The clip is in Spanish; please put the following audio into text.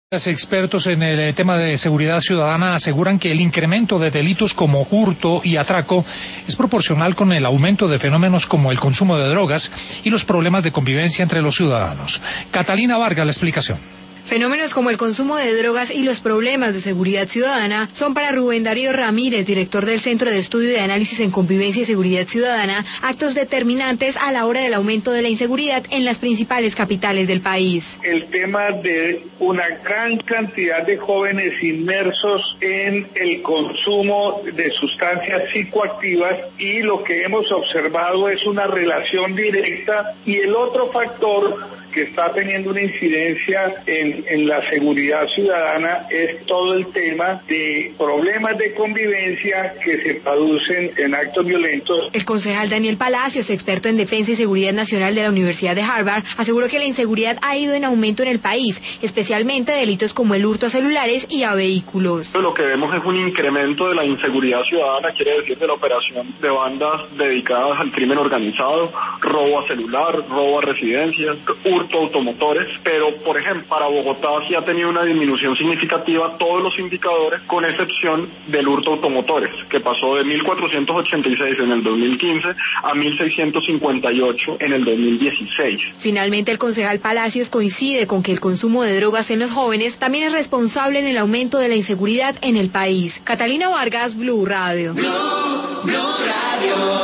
Los expertos en el tema de seguridad ciudadana aseguran que el incremento de delitos como hurto y atraco es proporcional con el aumento de fenómenos como el consumo de drogas y los problemas de convivencia entre los ciudadanos. Catalina Vargas, la explicación. Fenómenos como el consumo de drogas y los problemas de seguridad ciudadana son para Rubén Darío Ramírez, director del Centro de Estudio de Análisis en Convivencia y Seguridad Ciudadana, actos determinantes a la hora del aumento de la inseguridad en las principales capitales del país. El tema de una gran cantidad de jóvenes inmersos en el consumo de sustancias psicoactivas, y lo que hemos observado es una relación directa, y el otro factor que está teniendo una incidencia en la seguridad ciudadana es todo el tema de problemas de convivencia que se producen en actos violentos. El concejal Daniel Palacios, experto en defensa y seguridad nacional de la Universidad de Harvard, aseguró que la inseguridad ha ido en aumento en el país, especialmente delitos como el hurto a celulares y a vehículos. Lo que vemos es un incremento de la inseguridad ciudadana, quiere decir de la operación de bandas dedicadas al crimen organizado, robo a celular, robo a residencias, hurto automotores, pero por ejemplo para Bogotá sí ha tenido una disminución significativa todos los indicadores, con excepción del hurto automotores, que pasó de 1.486 en el 2015 a 1.658 en el 2016. Finalmente, el concejal Palacios coincide con que el consumo de drogas en los jóvenes también es responsable en el aumento de la inseguridad en el país. Catalina Vargas, Blue Radio. Blue Radio.